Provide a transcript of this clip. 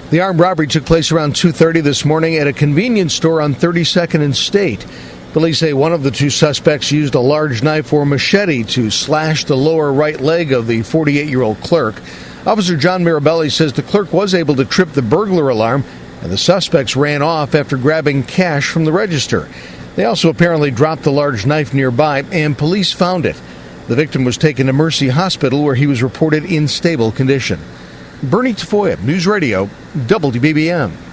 The armed robbery took place around 2:30 this morning at a convenience store on 32nd and State. Police say one of the two suspects used a large knife or machete to slash the lower right leg of the 48-year-old clerk. Officer John Mirabelli says the clerk was able to trip the burglar alarm, and the suspects ran off after grabbing cash from the register. They also apparently dropped the large knife nearby, and police found it. The victim was taken to Mercy Hospital, where he was reported in stable condition. Bernie Tafoya, News Radio, WBBM.